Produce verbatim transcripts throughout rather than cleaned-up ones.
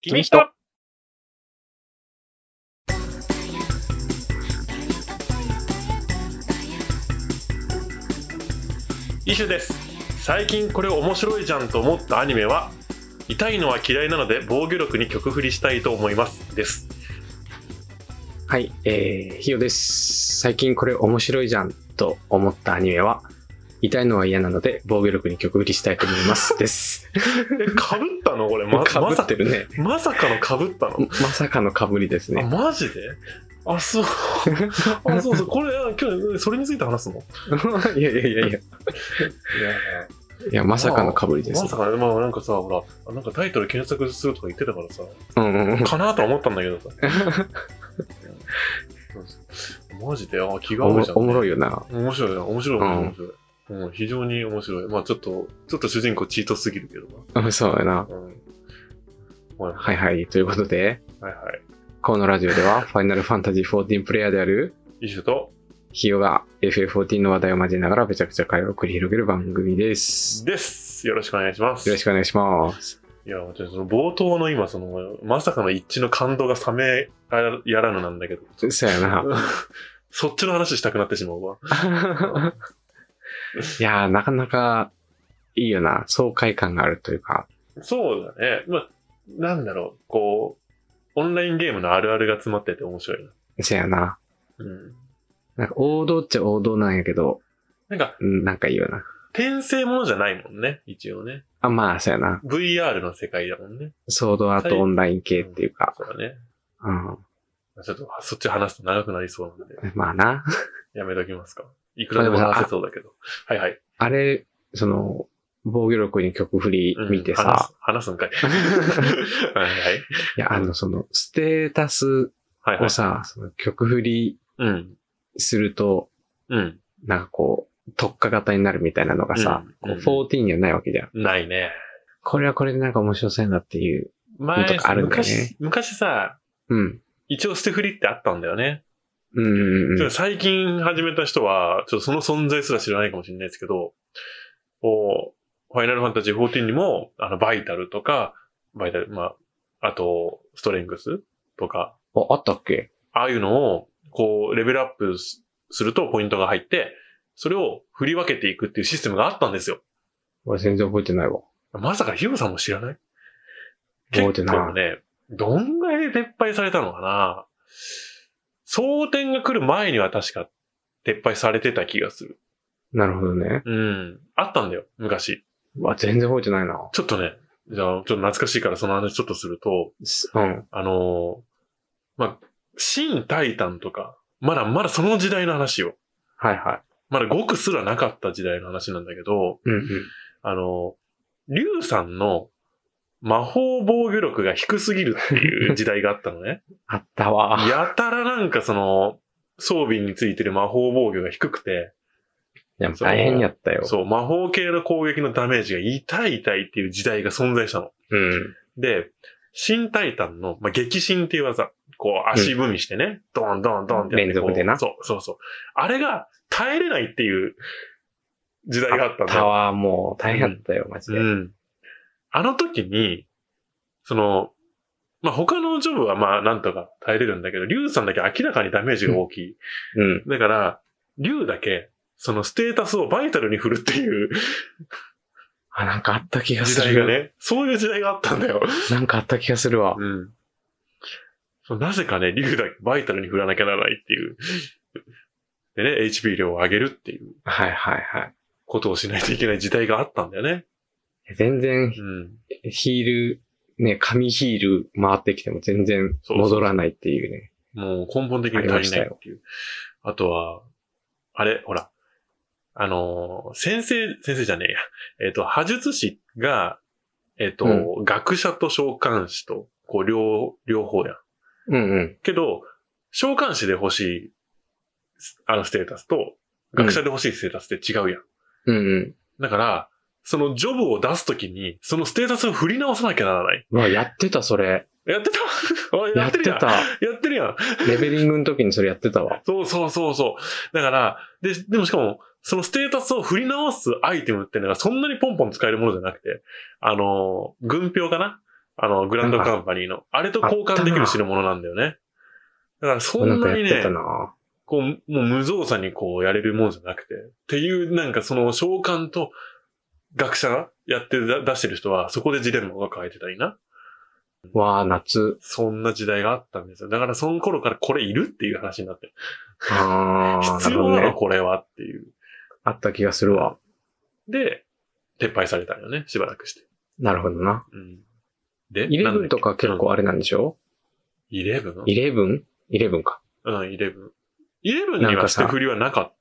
君とイシュです。最近これ面白いじゃんと思ったアニメは痛いのは嫌いなので防御力に曲振りしたいと思いますです。 はい、えー、ひよです。最近これ面白いじゃんと思ったアニメは痛いのは嫌なので防御力に曲振りしたいと思いますですえ、かぶったのこれ、ま、 かぶってるね。 まさかのかぶったのまさかのかぶりですね。 あ、マジであ、そうあ、そうそう、これ今日それについて話すのいやいやいやいやいやいや、まさかのかぶりです、ね、 まさかね、まあなんかさ、ほら、なんかタイトル検索するとか言ってたからさ、 うんうん、 かなと思ったんだけどさマジで、あ、気が合うじゃん、ね、 おもろいよな。 面白いな、面白い面白い、うんうん、非常に面白い。まあちょっとちょっと主人公チートすぎるけどな。そうやな、 うん、 はいはい、ということで、 はいはい、 このラジオではファイナルファンタジーじゅうよんプレイヤーであるイシュとヒヨが エフエフじゅうよん の話題を交えながらめちゃくちゃ会話を繰り広げる番組ですですよろしくお願いします。 よろしくお願いします。 いや、その冒頭の今そのまさかの一致の感動が冷めやらぬなんだけど、 そうやなそっちの話したくなってしまうわいやー、なかなかいいよな、爽快感があるというか。 そうだね。まあ、なんだろう、こうオンラインゲームのあるあるが詰まってて面白いな。 そうやな。 うん。 なんか王道っちゃ王道なんやけど、 なんか、 なんかいいよな。 転生ものじゃないもんね、一応ね。 あ、まあ、そうやな。 ブイアール の世界だもんね。 ソードアートオンライン系っていうか。 うん、そうだね。 うん。 ちょっと、そっち話すと長くなりそうなんで。 まあな。 やめときますか。いくらでも話せそうだけど。はいはい。 あれ、その、防御力に曲振り見てさ。うん、 話す、話すんかい。はいはい。 いや、あの、その、ステータスをさ、はいはい、その曲振りすると、 うん。 なんかこう、特化型になるみたいなのがさ、うん、こうじゅうよんにはないわけじゃん。 ないね。 これはこれでなんか面白そうやなっていうのとかあるんだよね。 昔、昔さ、 うん。 一応捨て振りってあったんだよね。 うんうんうん。 最近始めた人は、ちょっとその存在すら知らないかもしれないですけど、こう、ファイナルファンタジーじゅうよんにも、あの、バイタルとか、バイタル、まあ、あと、ストレングスとか。 あ、あったっけ？ ああいうのを、こう、レベルアップするとポイントが入って、それを振り分けていくっていうシステムがあったんですよ。 俺全然覚えてないわ。 まさかヒロさんも知らない？ 覚えてない。 結構ね、どんぐらいで撤廃されたのかな？争点が来る前には確か撤廃されてた気がする。 なるほどね。 うん。あったんだよ、昔。 わ、全然覚えてないな。 ちょっとね、じゃあ、ちょっと懐かしいからその話ちょっとすると、 うん。 あの、まあ、新タイタンとか、まだまだその時代の話よ。 はいはい。 まだごくすらなかった時代の話なんだけど、 うんうん。 あの、リュウさんの魔法防御力が低すぎるっていう時代があったのね。 あったわ。 やたらなんかその、装備についてる魔法防御が低くて、 いや、大変やったよ。 そう、魔法系の攻撃のダメージが痛い痛いっていう時代が存在したの。 うん。 で、新タイタンの、まあ、激震っていう技、こう足踏みしてね、うん、ドンドンドンってやって連続でな。 そうそうそう。あれが耐えれないっていう時代があったんだよ。 あったわ、もう大変だったよ、うん、マジで。 うん。あの時に、その、まあ、他のジョブはまあなんとか耐えれるんだけど、リュウさんだけ明らかにダメージが大きい。 うん。 だから、リュウだけ、そのステータスをバイタルに振るっていう。 あ、なんかあった気がする。 時代がね。そういう時代があったんだよ。 なんかあった気がするわ。 うん。そうなぜかね、リュウだけバイタルに振らなきゃならないっていう。でね、エイチピー 量を上げるっていう。 はいはいはい。 ことをしないといけない時代があったんだよね。 全然、 うん、 ヒール、ね、紙ヒール回ってきても全然戻らないっていうね。 そうそうそうもう根本的に足りないっていう。あ, あとは、あれ、ほら、あのー、先生、先生じゃねえや。えっ、ー、と、魔術師が、えっ、ー、と、うん、学者と召喚師と、こう、両、両方やん。 うんうん。 けど、召喚師で欲しい、あのステータスと、学者で欲しいステータスって違うやん。 うんうん。 だから、そのジョブを出すときに、そのステータスを振り直さなきゃならない。 うわ、やってた、それ。 やってたやってるやん。 やってた。 やってるやん。 レベリングの時にそれやってたわ。 そうそうそうそう。だから、で、でもしかも、そのステータスを振り直すアイテムっていうのがそんなにポンポン使えるものじゃなくて、あの、軍票かなあの、グランドカンパニーの。あれと交換できる代物なんだよね。だからそんなにね、こう、もう無造作にこうやれるもんじゃなくて、っていうなんかその召喚と学者がやって出してる人は、そこでジレンマが変えてたりな。 わあ、夏。 そんな時代があったんですよ。だからその頃からこれいるっていう話になって。 ああ、 必要なの、 ね、 これはっていう。 あった気がするわ。 で、撤廃されたよね、しばらくして。 なるほどな。 うん、で、 イレブンとか結構あれなんでしょ？ イレブン？ イレブン？イレブンか。 うん、イレブン。イレブンには捨て振りはなかった。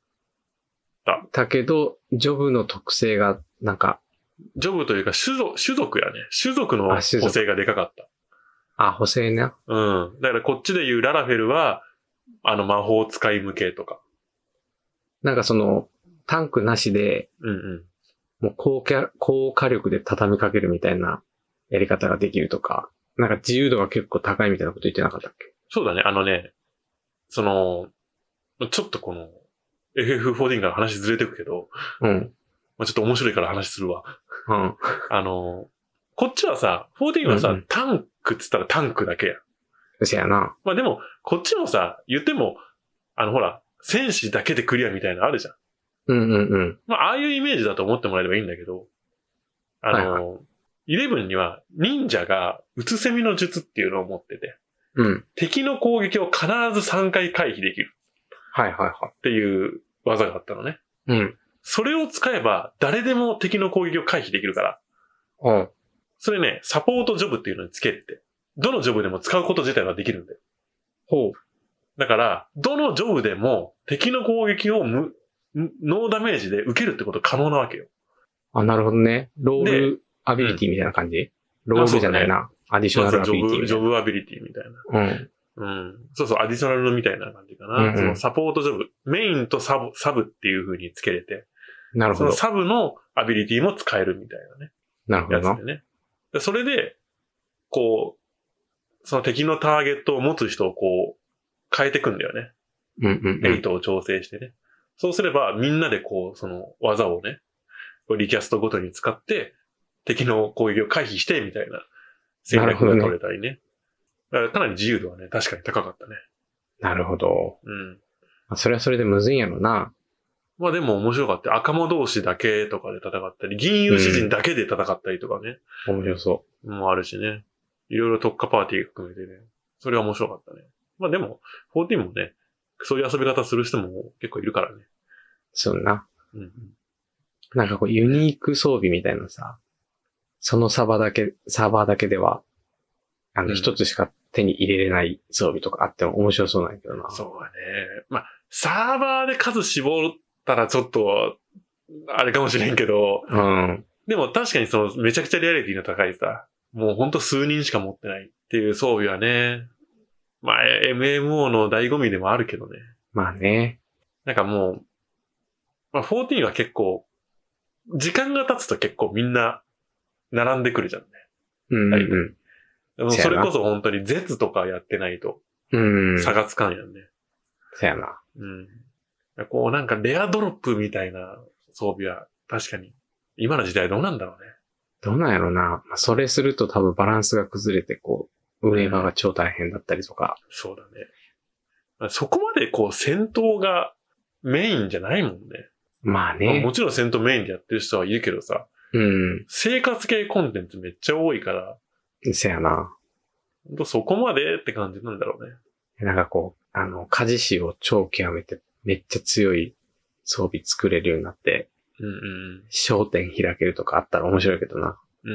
だけど、ジョブの特性が、なんか。 ジョブというか、種族、種族やね。種族の補正がでかかった。 あ、補正ね。 うん。だからこっちで言うララフェルは、あの魔法使い向けとか。 なんかその、タンクなしで、 うんうん。 もう高火、高火力で畳みかけるみたいなやり方ができるとか、なんか自由度が結構高いみたいなこと言ってなかったっけ？ そうだね。あのね、その、ちょっとこの、エフエフフォーティーン から話ずれてくけど、 うん。 まあ、ちょっと面白いから話するわ。 うん。 あの、こっちはさ、フォーティーンはさ、うんうん、タンクっつったらタンクだけや。 そやな。 まあでも、こっちもさ、言っても、あのほら、戦士だけでクリアみたいなのあるじゃん。 うんうんうん。 まあ、ああいうイメージだと思ってもらえればいいんだけど、あの、はいはい、イレブンには忍者がうつせみの術っていうのを持ってて、 うん。 敵の攻撃を必ずさんかい回避できる。 はいはいはい。 っていう技があったのね。 うん。 それを使えば誰でも敵の攻撃を回避できるから。 うん。 それね、サポートジョブっていうのにつけて、どのジョブでも使うこと自体はできるんだよ。 ほう。 だから、どのジョブでも敵の攻撃を無ノーダメージで受けるってこと可能なわけよ。 あ、なるほどね。ロールアビリティみたいな感じ、うん、ロールじゃないな。ね、アディショナルアビリティみたいな。 ジョブアビリティみたいな。うん。うん。そうそう、アディショナルのみたいな感じかな。うんうん、そのサポートジョブ。メインとサブ、サブっていう風につけれて。 なるほど。 そのサブのアビリティも使えるみたいなね。 なるほど。 やつでね。それで、こう、その敵のターゲットを持つ人をこう、変えていくんだよね。 うんうん、うん。 レイトを調整してね。そうすれば、みんなでこう、その技をね、リキャストごとに使って、敵の攻撃を回避して、みたいな戦略が取れたりね。だからかなり自由度はね、確かに高かったね。 なるほど。 うん。 それはそれでむずいんやろな。 まあでも面白かった。赤魔同士だけとかで戦ったり、銀融詩人だけで戦ったりとかね。 うん、面白そう。 もあるしね。いろいろ特化パーティー含めてね。それは面白かったね。まあでも、フォーティーンもね、そういう遊び方する人も結構いるからね。 そうな。 うんうん、 なんかこうユニーク装備みたいなさ、そのサーバーだけ、サーバーだけでは、あの一つしか手に入れれない装備とかあっても面白そうなんやけどな。 そうだね。まあ、サーバーで数絞ったらちょっと、あれかもしれんけど、 うん。 でも確かにそのめちゃくちゃリアリティの高いさ、もうほんと数人しか持ってないっていう装備はね、まあ エムエムオー の醍醐味でもあるけどね。 まあね。 なんかもう、まあ、フォーティーンは結構、時間が経つと結構みんな並んでくるじゃんね。 うんうん。 でもそれこそ本当に ゼッツ とかやってないと、差がつかんやんね。 そやな。 うん。こうなんかレアドロップみたいな装備は確かに、今の時代どうなんだろうね。 どうなんやろな。それすると多分バランスが崩れてこう、運営側が超大変だったりとか。 そうだね。そこまでこう戦闘がメインじゃないもんね。 まあね。 まあ、もちろん戦闘メインでやってる人はいるけどさ。 うん。 生活系コンテンツめっちゃ多いから。 せやな。 ほんとそこまでって感じなんだろうね。 なんかこう、あの、家事師を超極めてめっちゃ強い装備作れるようになって、 うんうん。 商店開けるとかあったら面白いけどな。 うんうん。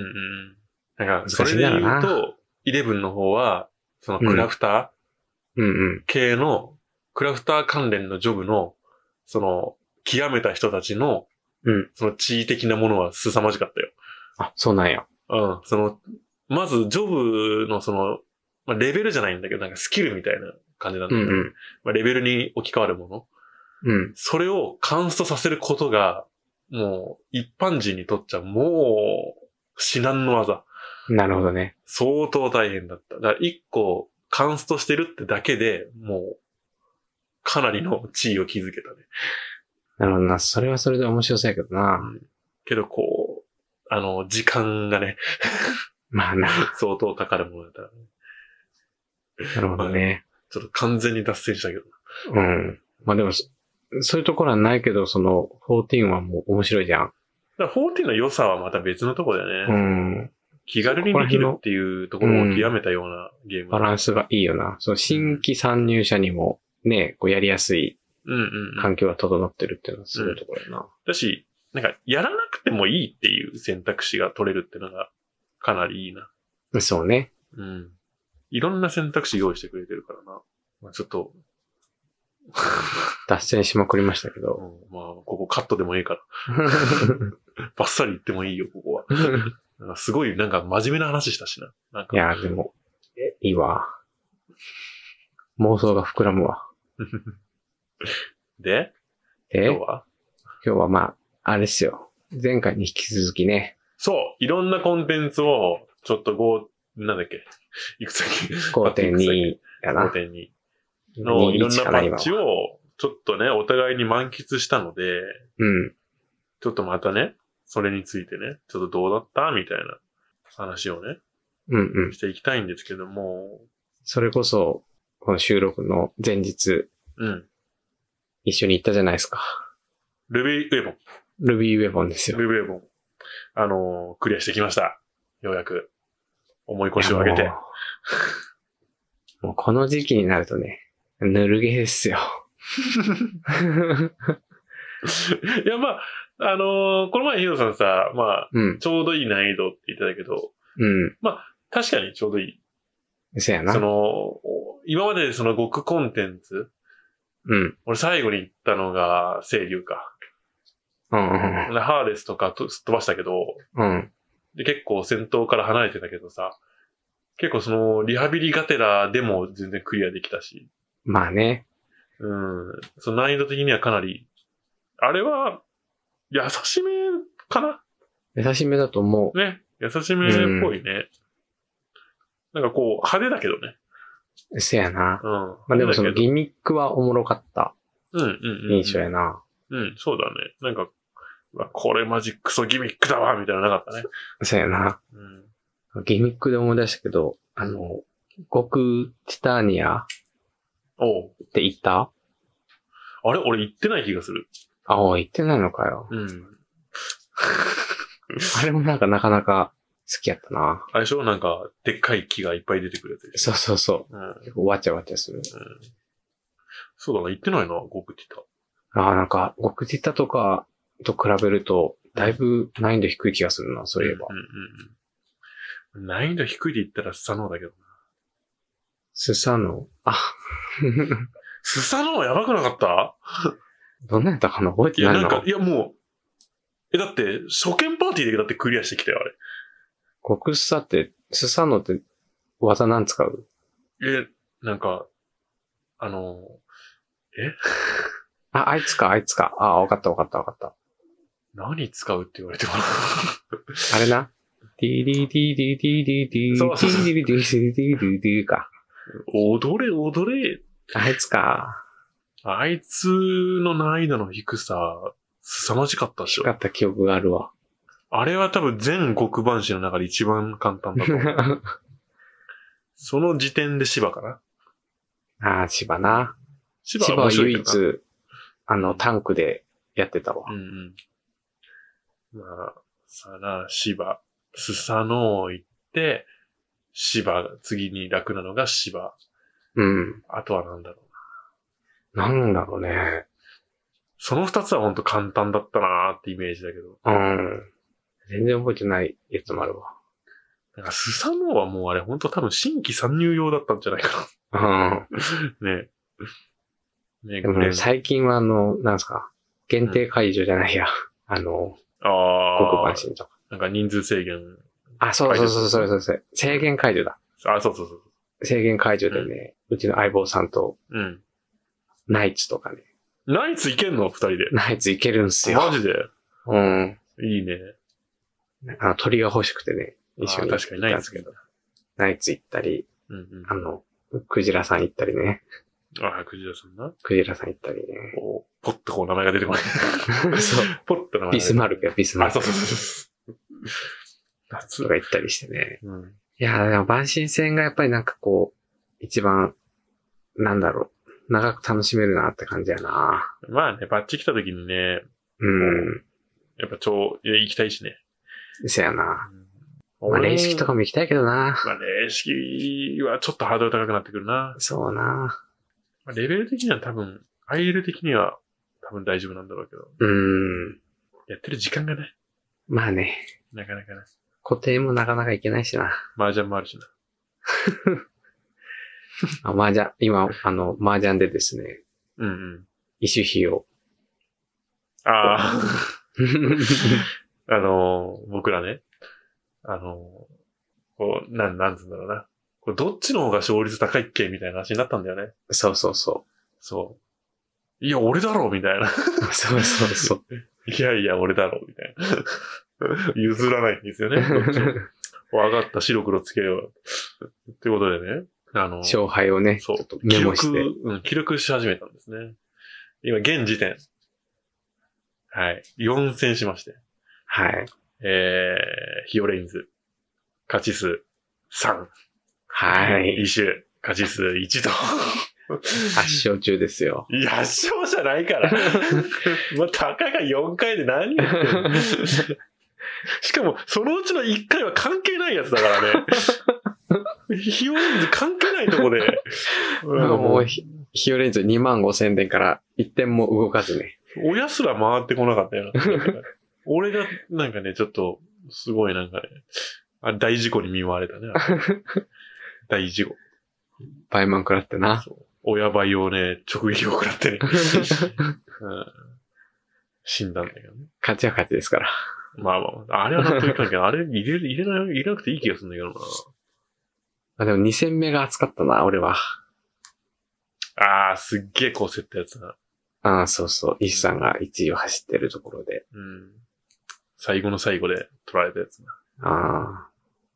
なんか、それで言うと、イレブンの方は、そのクラフター、 うん、うんうん系の、クラフター関連のジョブの、その、極めた人たちの、 うん。 その地位的なものは凄まじかったよ。 あ、そうなんや。 うん。その、まず、ジョブのその、まあ、レベルじゃないんだけど、なんかスキルみたいな感じなんだけど、 うんうん、 まあ、レベルに置き換わるもの。 うん。 それをカンストさせることが、もう、一般人にとっちゃもう、至難の技。 なるほどね。 相当大変だった。だから一個、カンストしてるってだけでもう、かなりの地位を築けたね。 なるほどな。それはそれで面白そうやけどな。 うん、けどこう、あの、時間がね、 まあな。 相当かかるものだったらね。 なるほどね。 ちょっと完全に脱線したけど。 うん。まあでも、そういうところはないけど、その、じゅうよんはもう面白いじゃん。 だからじゅうよんの良さはまた別のところだよね。 うん。 気軽にできるっていうところを極めたようなゲーム、 バランスがいいよな。その新規参入者にもね、こうやりやすい環境が整ってるっていうのはすごいところだな。 うんうん、だし、なんか、やらなくてもいいっていう選択肢が取れるっていうのがかなりいいな。 そうね。 うん。いろんな選択肢用意してくれてるからな。まあ、ちょっと、 脱線しまくりましたけど。 うん、まあ、ここカットでもいいから。バッサリ言ってもいいよ、ここは。なんかすごい、なんか真面目な話したしな。なんかいや、でも、え、いいわ。妄想が膨らむわ。 でで、 今日は今日はまあ、あれですよ。前回に引き続きね。 そう、いろんなコンテンツを、ちょっとご、なんだっけ、いくつだっけごてんに やな。 ごてんに のいろんなパッチを、ちょっとね、お互いに満喫したので、 うん。 ちょっとまたね、それについてね、ちょっとどうだったみたいな話をね、 うんうん。 していきたいんですけども。 それこそ、この収録の前日、 うん。 一緒に行ったじゃないですか。 ルビーウェボン。 ルビーウェボンですよ。 ルビーウェボン。あのー、クリアしてきました。ようやく。重い腰を上げて。 もう、もうこの時期になるとね、ぬるゲーですよ。 いや、まあ、あのー、この前ヒロさんさ、まあ、 うん、 ちょうどいい難易度って言ってたけど、 うん。 まあ、確かにちょうどいい。 そうやな。 その、今までその極コンテンツ、 うん。 俺最後に言ったのが、清流か。 うんうんでハーデスとかとすっ飛ばしたけど、 うん。 で結構戦闘から離れてたけどさ、結構その、リハビリがてらでも全然クリアできたし。 まあね。 うん。その難易度的にはかなり、あれは、優しめかな優しめだと思う。 ね。優しめっぽいね。うん、なんかこう、派手だけどね。 せやな。 うん。 まあでもそのギミックはおもろかった。 うんうんうん。 印象やな。 うん、そうだね。なんか、これマジクソギミックだわみたいなのなかったね。 そうやな。うん、ギミックで思い出したけど、あの、極ティタニアって言った？ あれ俺言ってない気がする。 ああ、言ってないのかよ。 うん。 あれもなんかなかなか好きやったな。 あれでしょなんか、でっかい木がいっぱい出てくるやつでしょ。 そうそうそう。うん、結構わちゃわちゃする。うん、 そうだな、言ってないな、極ティタ。ああ、なんか、極ティタとかと比べると、だいぶ難易度低い気がするな、そういえば。うんうんうん、難易度低いで言ったらスサノオだけどな。 スサノオあ。 スサノオやばくなかった？ どんなんやったかな覚えてないの？ いや、なんか、いやもう、え、だって、初見パーティーでだってクリアしてきたよ、あれ。 極スサって、スサノオって技何使う？ え、なんか、あの、えあ、あいつか、あいつか。ああ、わかったわかったわかった。 何使うって言われてもあれな。ディディディディディディディディそうそうそう。 ディディディディディディか。 踊れ、踊れ。 あいつか。 あいつの難易度の低さ、凄まじかったでしょ。 低かった記憶があるわ。 あれは多分全極番士の中で一番簡単だと思う。その時点で芝かな。 ああ、芝な。 芝は唯一、あの、タンクでやってたわ。 うんうん。まあ、さあな、芝。スサノオ行って、芝、次に楽なのが芝。 うん。 あとはなんだろうな。なんだろうね。 その二つはほんと簡単だったなーってイメージだけど。 うん。全然覚えてないやつもあるわ。 なんかスサノオはもうあれほんと多分新規参入用だったんじゃないかな。うん。ねねでもね、最近はあの、なんすか、限定解除じゃないや。うん、あの、 ああ。 極番神とか。 なんか人数制限。 あ、そうそうそうそうそうそう。制限解除だ。 あ、そうそうそう。 制限解除でね、うん、うちの相棒さんと、 うん。 ナイツとかね。 ナイツいけんの二人で。 ナイツいけるんすよ。 マジでうん。 いいね。 あの、鳥が欲しくてね、一緒に行ったんですけど。ナイツ行ったり、 うんうん、 あの、クジラさん行ったりね。 ああ、クジラさんな。 クジラさん行ったりね。 おポッとこう名前が出てこない。 そう。 ポッと名前がビスマルクや、ビスマルク。 あ、そうそうそう。 夏とか言ったりしてね。 うん、 いや、でも万神戦がやっぱりなんかこう、一番、なんだろう、長く楽しめるなって感じやな。 まあね、バッチ来た時にね、 うん。 やっぱ超、行きたいしね。 そやな。 うん、 まあ、霊式とかも行きたいけどな。 まあ、霊式はちょっとハードル高くなってくるな。 そうな。 まあ、レベル的には多分、アイエル的には多分大丈夫なんだろうけど。 うん。 やってる時間がね。 まあね。 なかなかね。 固定もなかなかいけないしな。 麻雀もあるしな。 あ、麻雀、今、あの、麻雀でですね。 うんうん。 異種費を。 ああ。あのー、僕らね。あのー、こう、なん、なんつうんだろうな。これどっちの方が勝率高いっけみたいな話になったんだよね。 そうそうそう。 そう。いや、俺だろみたいな。 そうそうそう。 いやいや、俺だろみたいな。譲らないんですよね。どっちも分かった、白黒つけよう。ってことでね。あの、 勝敗をね、 そう、 メモして。 記録、うん、記録し始めたんですね。今、現時点。はい。よん戦しまして。 はい。 えー、ヒオレインズ。勝ち数さん。 はい。 イシュ、勝ち数いちと。 圧勝中ですよ。 いや、圧勝じゃないから。まあ、たかがよんかいで何言ってんの。しかも、そのうちのいっかいは関係ないやつだからね。ヒオレインズ関係ないとこで。 もう、ヒオレインズにまんごせんでんからいってんも動かずね。 親すら回ってこなかったよな。俺が、なんかね、ちょっと、すごいなんかね、あ大事故に見舞われたね。大事故。 倍満食らってな。 そう親倍をね、直撃を食らってね、うん。死んだんだけどね。 勝ちは勝ちですから。 まあまあ、あれは納得いかんけど、あれ入れる、入れない、入れなくていい気がするんだけどな。 あ、でもに戦目が熱かったな、俺は。 ああ、すっげえこう競ったやつな。 ああ、そうそう。イシさんがいちいを走ってるところで。 うん。最後の最後で取られたやつな。 ああ。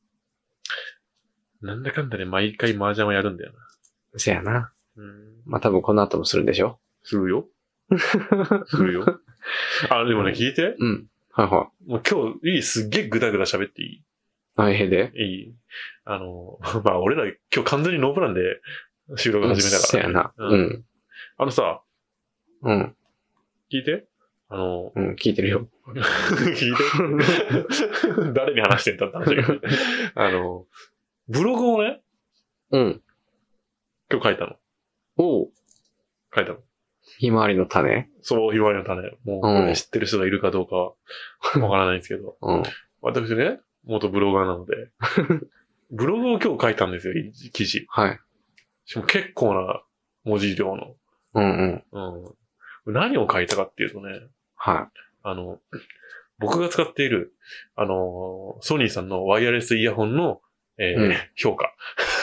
なんだかんだね、毎回麻雀はやるんだよな。 せやな。 うん。 まあ多分この後もするんでしょ？ するよ。するよ。あ、でもね、聞いて。 うん。はいはい。 もう今日、いい、すっげえぐだぐだ喋っていい？ 大変で？ いい？あの、まあ俺ら今日完全にノープランで収録始めたから、ね。 せやな。うん。 あのさ、 うん。 聞いて？あの、 うん、聞いてるよ。 聞いて誰に話してんだって話だけど。あの、ブログをね、 うん。 今日書いたの。 おう。 書いたの。 ひまわりの種？ そう、ひまわりの種。もう、これ知ってる人がいるかどうかはわからないんですけど。 うん。 私ね、元ブロガーなので、ブログを今日書いたんですよ、記事。 はい。 しかも結構な文字量の。 うんうん。 うん。何を書いたかっていうとね、 はい。 あの、僕が使っている、あの、ソニーさんのワイヤレスイヤホンの、えーうん、評価。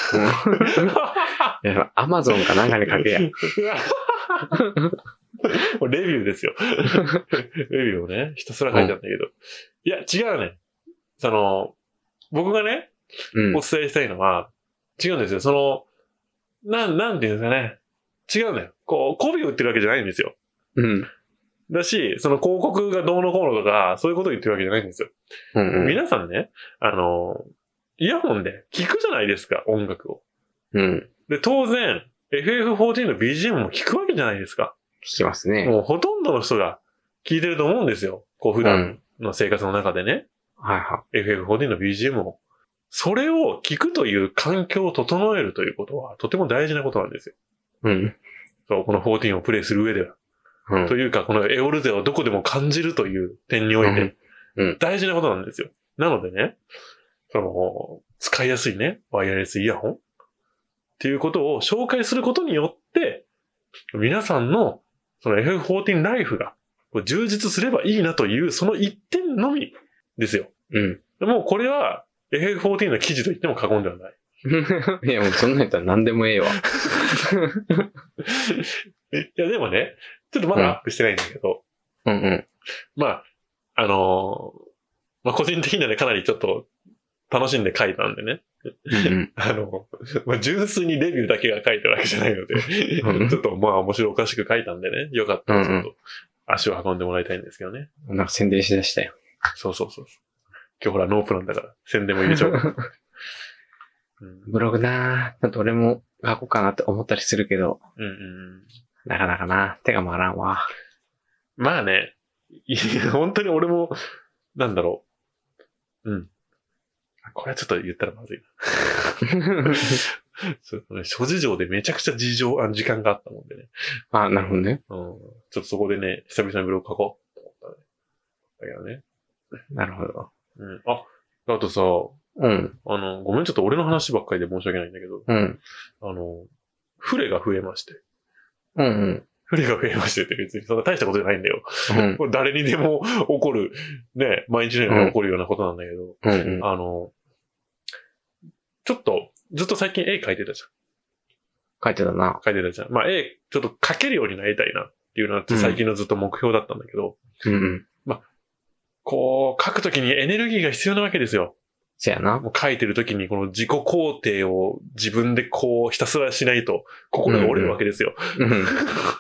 いや、アマゾンかなんかに書けや。レビューですよ。レビューをね、ひたすら書いたんだけど。うん、いや、違うね。その、僕がね、うん、お伝えしたいのは、違うんですよ。その、なん、なんていうんですかね。違うんだよ。こう、媚びを売ってるわけじゃないんですよ。 うん。 だし、その広告がどうのこうのとか、そういうことを言ってるわけじゃないんですよ。 うんうん、 皆さんね、あの、イヤホンで聞くじゃないですか、音楽を。 うん。 で、当然、エフエフフォーティーン の ビージーエム も聞くわけじゃないですか。 聞きますね。 もうほとんどの人が聞いてると思うんですよ。こう普段の生活の中でね。 うん、はいはい。 エフエフフォーティーン の ビージーエム を。それを聞くという環境を整えるということは、とても大事なことなんですよ。 うん。 そう、このフォーティーンをプレイする上では。うん、というか、このエオルゼをどこでも感じるという点において、大事なことなんですよ。なのでね、その、使いやすいね、ワイヤレスイヤホンっていうことを紹介することによって、皆さんのその エフエフフォーティーン ライフが充実すればいいなという、その一点のみですよ。 うん。 もうこれは エフエフフォーティーン の記事と言っても過言ではない。 いや、もうそんなんやったら何でもええわ。 いや、でもね、ちょっとまだアップしてないんだけど。 うんうん。 まあ、あのー、まあ個人的にはね、かなりちょっと楽しんで書いたんでね。うんうん、あの、まあ、純粋にレビューだけが書いてるわけじゃないので、うん、ちょっとまあ面白おかしく書いたんでね、よかったらちょっと足を運んでもらいたいんですけどね。 なんか宣伝しだしたよ。 そうそうそう。 今日ほらノープランだから宣伝も入れちゃおう。うん、 ブログなぁ。ちょっと俺も書こうかなって思ったりするけど。 うんうん。 なかなかな。手が回らんわ。 まあね。いや、本当に俺も、なんだろう。うん。これはちょっと言ったらまずいな。そうね、諸事情でめちゃくちゃ事情、あ時間があったもんでね。 あ、なるほどね。 うん。ちょっとそこでね、久々にブログ書こうと思ったね。だけどね。 なるほど。 うん。あ、あとさ、 うん。 あの、ごめん、ちょっと俺の話ばっかりで申し訳ないんだけど、 うん。 あの、フレが増えまして。 うんうん。 フレが増えましてって別にそんな大したことじゃないんだよ。 うん、 これ誰にでも起こる、ね、毎日のように起こるようなことなんだけど、 うんうん、 あの、ちょっと、ずっと最近絵描いてたじゃん。 描いてたな。 描いてたじゃん。まあ絵、ちょっと描けるようになりたいなっていうのは最近のずっと目標だったんだけど、 うんうん、 まあ、こう、描くときにエネルギーが必要なわけですよ。 そやな。 もう描いてるときにこの自己肯定を自分でこうひたすらしないと心が折れるわけですよ。 うんうん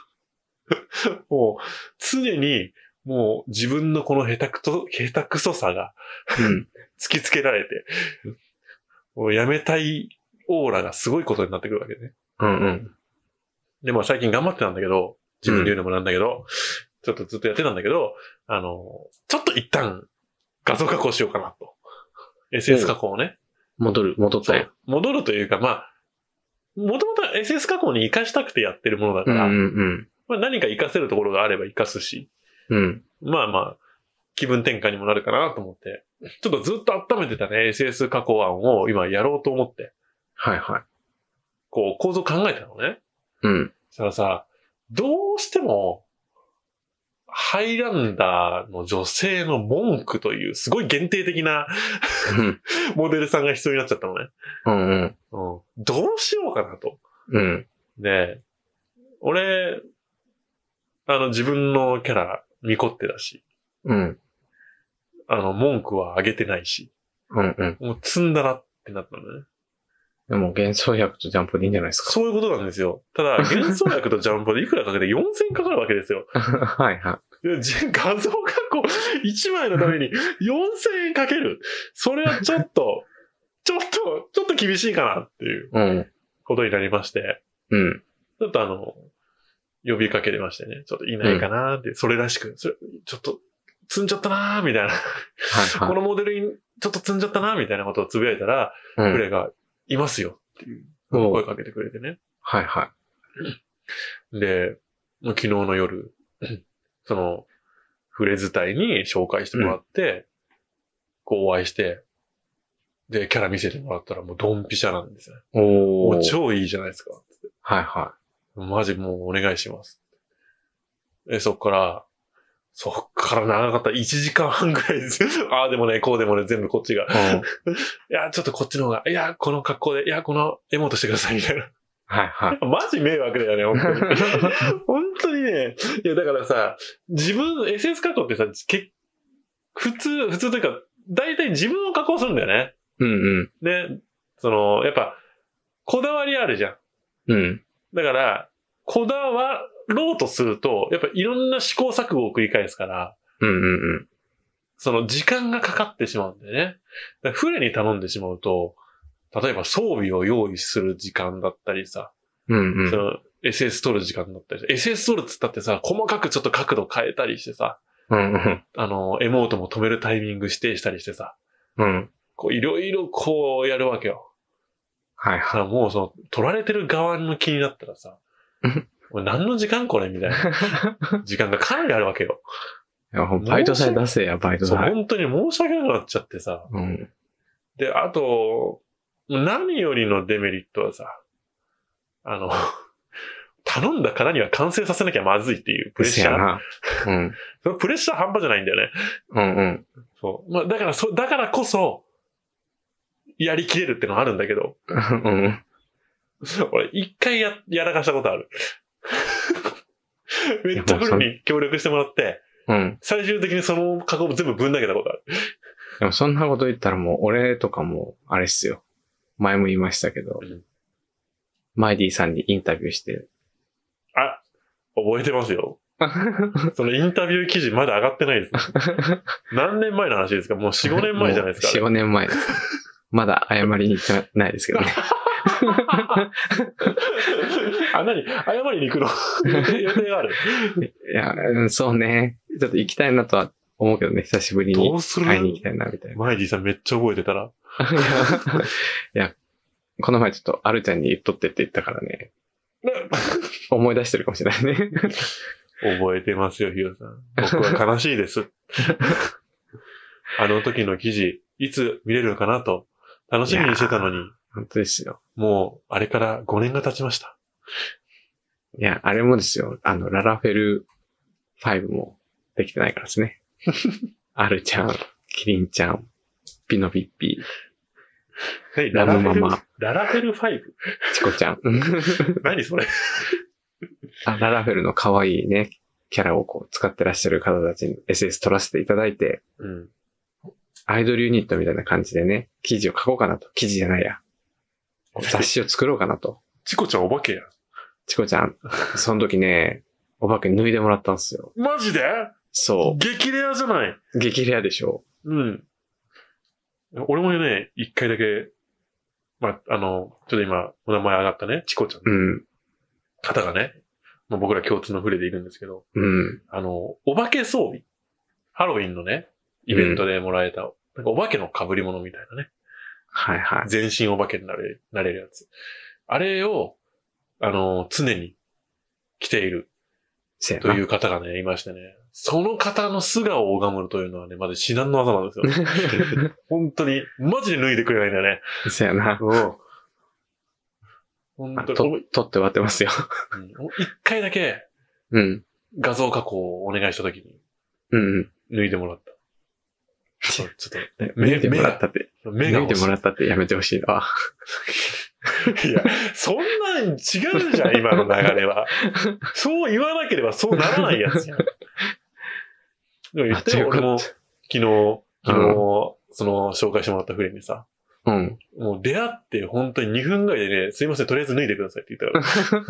もう常にもう自分のこの下手くと、下手くそさが、うん、突きつけられて、もうやめたいオーラがすごいことになってくるわけね。 うんうん。 で、まあ最近頑張ってたんだけど、自分で言うのもなんだけど、うん、ちょっとずっとやってたんだけど、あの、ちょっと一旦画像加工しようかなと。エスエス 加工をね。 戻る、戻ったよ。 戻るというか、まあ、もともと エスエス 加工に活かしたくてやってるものだから、 うんうんうんまあ、何か活かせるところがあれば活かすし、 うん、 まあまあ、気分転換にもなるかなと思って、ちょっとずっと温めてたね、エスエス 加工案を今やろうと思って。 はいはい。 こう、構造考えたのね。 うん。 そしたらさ、どうしても、ハイランダーの女性の文句という、すごい限定的なモデルさんが必要になっちゃったのね。 うんうん。 うん、どうしようかなと。 うん。 で、俺、あの、自分のキャラ、見こってだし。 うん。 あの、文句はあげてないし。 うんうん。 もう積んだなってなったのね。 でも幻想薬とジャンプでいいんじゃないですか。 そういうことなんですよ。ただ、幻想薬とジャンプでいくらかけてよんせんえんかかるわけですよ。 はいはい。 画像加工いちまいのためによんせんえんかける。それはちょっと、ちょっと、ちょっと厳しいかなっていうことになりまして。 うん。 ちょっとあの、呼びかけてましてね。ちょっといないかなーって、うん、それらしく、それちょっと積んじゃったなーみたいな。はいはい、このモデルにちょっと積んじゃったなーみたいなことをつぶやいたら、うん、フレがいますよっていう声かけてくれてね。 はいはい。 で、もう昨日の夜、その、フレ伝いに紹介してもらって、うん、こうお会いして、で、キャラ見せてもらったらもうドンピシャなんですよ。おもう超いいじゃないですか。 はいはい。 マジもうお願いします。え、そっから、そっから長かった。いちじかんはんぐらいです。ああでもね、こうでもね、全部こっちが。うん、いや、ちょっとこっちの方が、いや、この格好で、いや、このエモートしてください、みたいな。 はいはい。 マジ迷惑だよね、本当に。本当にね。いや、だからさ、自分、エスエス 加工ってさ、け普通、普通というか、大体自分を加工するんだよね。 うんうん。 ね、その、やっぱ、こだわりあるじゃん。 うん。 だから、こだわろうとすると、やっぱいろんな試行錯誤を繰り返すから、 うんうんうん。 その時間がかかってしまうんだよね。だから船に頼んでしまうと、例えば装備を用意する時間だったりさ、 うんうん、 その エスエス 取る時間だったりさ、エスエス 取るっつったってさ、細かくちょっと角度変えたりしてさ、 うんうん、 あの、エモートも止めるタイミング指定したりしてさ、 うん、 こういろいろこうやるわけよ。 はいはい。 もうその、取られてる側の気になったらさ、何の時間これみたいな時間がかなりあるわけよ。 いやバイトさえ出せや、バイトさえ。 本当に申し訳なくなっちゃってさ。 うん、 で、あと、何よりのデメリットはさ、あの、頼んだからには完成させなきゃまずいっていうプレッシャー。うん、そのプレッシャー半端じゃないんだよね。 うんうん。 そう。まあ、だからそ、だからこそ、やりきれるってのはあるんだけど。 うん。 俺、一回や、やらかしたことある。めっちゃフルに協力してもらって、うん。最終的にその加工も全部ぶん投げたことある。 でもそんなこと言ったらもう、俺とかも、あれっすよ。前も言いましたけど、うん、マイディさんにインタビューして。 あ、覚えてますよ。 そのインタビュー記事まだ上がってないです、ね。何年前の話ですか？もうよん、ごねんまえじゃないですか。 よん、ごねんまえです。まだ謝りに行ってないですけどね。 あ、何？謝りに行くの？予定、予定がある？ いや、そうね。ちょっと行きたいなとは思うけどね、久しぶりに会いに行きたいな、みたいな。 マイディさんめっちゃ覚えてたら。いや、いや、この前ちょっとアルちゃんに言っとってって言ったからね。思い出してるかもしれないね。 覚えてますよ、ヒヨさん。僕は悲しいです。あの時の記事、いつ見れるのかなと楽しみにしてたのに。 本当ですよ。 もう、あれからごねんが経ちました。 いや、あれもですよ。あの、ララフェルごもできてないからですね。アルちゃん、キリンちゃん、ピノピッピー、 はい、 ラムママ、 ララフェル ファイブ？ チコちゃん。 何それ？ あ、ララフェルの可愛いね、キャラをこう使ってらっしゃる方たちに エスエス 取らせていただいて、 うん、 アイドルユニットみたいな感じでね、記事を書こうかなと。記事じゃないや。雑誌を作ろうかなと。 チコちゃんお化けや。 チコちゃん、その時ね、お化け脱いでもらったんですよ。 マジで？ そう。 激レアじゃない。 激レアでしょ。 うん。俺もね、一回だけ、まあ、あの、ちょっと今、お名前上がったね、チコちゃん。 うん。 方がね、まあ、僕ら共通の触れでいるんですけど、 うん。 あの、お化け装備。ハロウィンのね、イベントでもらえた、うん、なんかお化けの被り物みたいなね。 はいはい。 全身お化けになれる、なれるやつ。あれを、あの、常に着ている。という方がね、いましてね。その方の素顔を拝むというのはね、まだ至難の技なんですよ。本当に、マジで脱いでくれないんだよね。 そやな。 うん。本当に。 と、取って割ってますよ。 うん、一回だけ、 うん。 画像加工をお願いしたときに、 うん。 脱いでもらった。ちょっと、 脱いでもらったって、 目が脱いでもらったってやめてほしいな。 いや、そんなん違うじゃん、今の流れは。そう言わなければそうならないやつやん。でも言ってよ、俺も昨日、昨日、うん、その紹介してもらったフレンにさ、 うん。 もう出会って本当ににふんぐらいでね、すいません、とりあえず脱いでくださいって言ったから。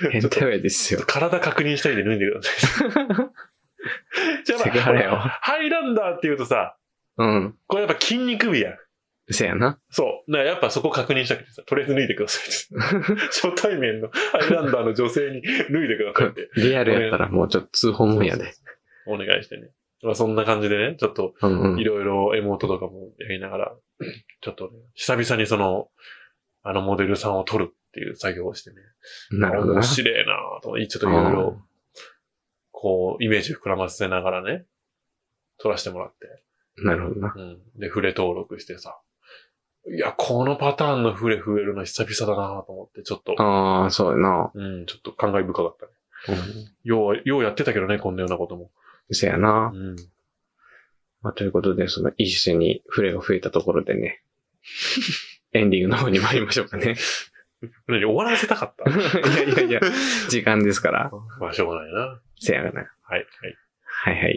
変態親ですよ。 体確認したいんで脱いでください。じゃあ、ハイランダーって言うとさ、 うん。 これやっぱ筋肉美やん。 せやな。 そう。だからやっぱそこ確認したくてさ、とりあえず脱いでくださいって。初対面のハイランダーの女性に脱いでくださいって。 リアルやったらもうちょっと通報もんやで。 お願いしてね。まあそんな感じでね、ちょっと、いろいろエモートとかもやりながら、ちょっとね、久々にその、あのモデルさんを撮るっていう作業をしてね。 なるほど。 面白いなぁと、ちょっといろいろ、こう、イメージ膨らませながらね、撮らせてもらって。 なるほどな。 うん。で、フレ登録してさ。いや、このパターンのフレ増えるの久々だなと思って、ちょっと。 ああ、そうやな。 うん、ちょっと感慨深かったね。うん。よう、ようやってたけどね、こんなようなことも。 そうやな。 うん。 まあ、ということで、その一種にフレが増えたところでね、エンディングの方に参りましょうかね。 何、終わらせたかったいやいやいや、時間ですから。 まあ、しょうがないな。 せやがな。 はい、はい。 はいはい。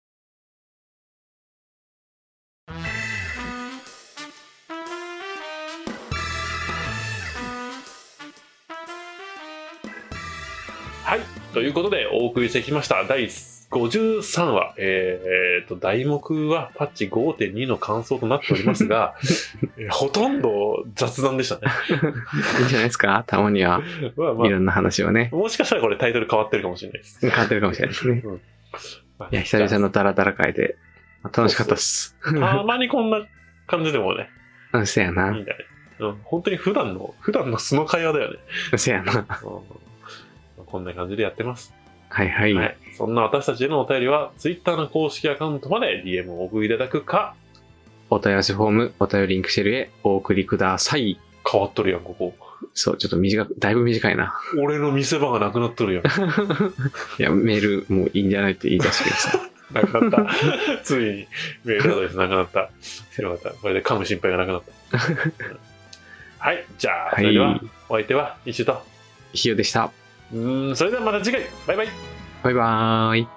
はい。ということで、お送りしてきました。だいごじゅうさんわ。えー、っと、題目はパッチ ごてんに の感想となっておりますが、ほとんど雑談でしたね。 いいんじゃないですか？たまには。まあまあ、いろんな話をね。 もしかしたらこれタイトル変わってるかもしれないです。 変わってるかもしれないですね。うん、いや、久々のダラダラ会で、楽しかったっす。 そうそうたまにこんな感じでもね。 うん、せやな。 いいんだね。うん、本当に普段の、普段の素の会話だよね。 せやな。うん、 こんな感じでやってます。 はいはい。はい、 そんな私たちへのお便りは、Twitter の公式アカウントまで ディーエム をお送りいただくか、 お問い合わせフォーム、お便りリンクシェルへお送りください。 変わっとるやん、ここ。 そう、ちょっと短く、だいぶ短いな。 俺の見せ場がなくなっとるやん。いや、メールもういいんじゃないって言い出してください。 なくなった。ついにメールアドレスなくなった。よかった。これで噛む心配がなくなった。はい、じゃあ、それでは、お相手は、一緒と。 ひよでした。 うん、それではまた次回。バイバイ。 バイバーイ。